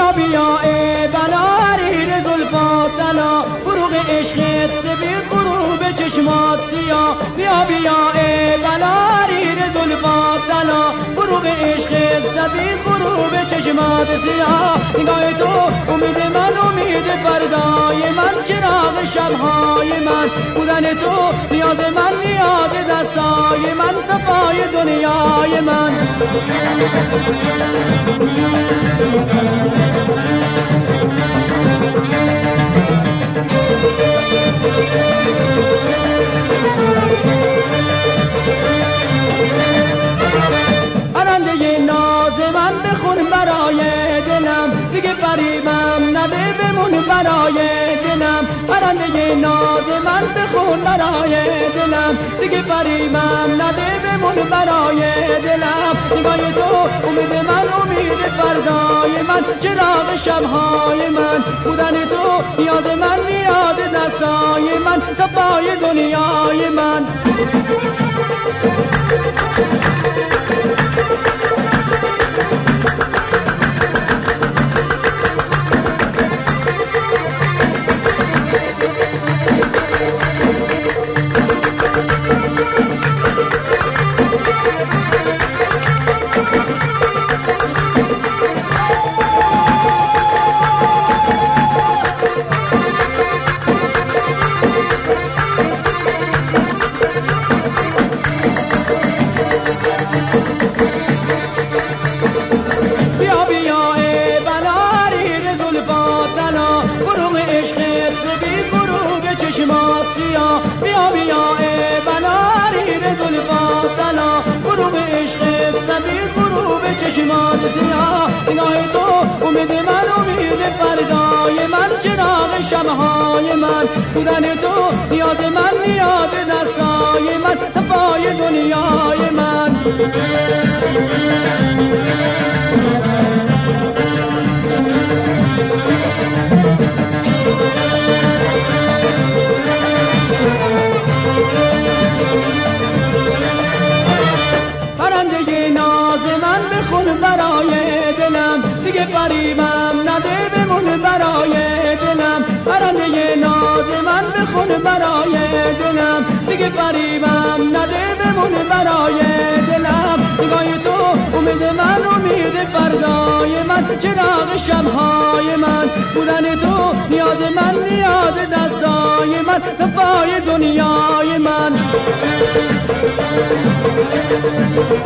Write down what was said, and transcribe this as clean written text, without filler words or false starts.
بیا بیا ای بناری زلفات طلا فروغ عشقت سفید غروب چشمات سیاه بیا بیا ای بناری زلفات طلا فروغ عشقت سفید غروب چشمات سیاه نگاه تو امید من امید فردای من چراغ شبهای من بودن تو نیاز من نیاز دستای من صفای دنیای من پرنده ناز من بخون برای دلم دیگه فریبم نده بمون برای دلم پرنده ناز من بخون برای دلم دیگه فریبم نده بمون برای دلم نگاه تو امید من امید فردای من چراغ شبهای من بودن تو نیاز من نیاز دستای من صفای دنیای من بیا بیا ای بناری زلفات طلا غروب عشقت سفید غروب چشمات سیاه نگاه تو امید من امید فردای من چراغ شبهای من بودن تو نیاز من نیاز دستای من صفای دنیای من برای دلم دیگه فریبم نده بمون برای دلم پرنده ناز من بخون برای دلم دیگه فریبم نده بمون برای دلم نگاه تو امید من امید فردای من چراغ شبهای من بودن تو نیاز من نیاز دستای من صفای دنیای من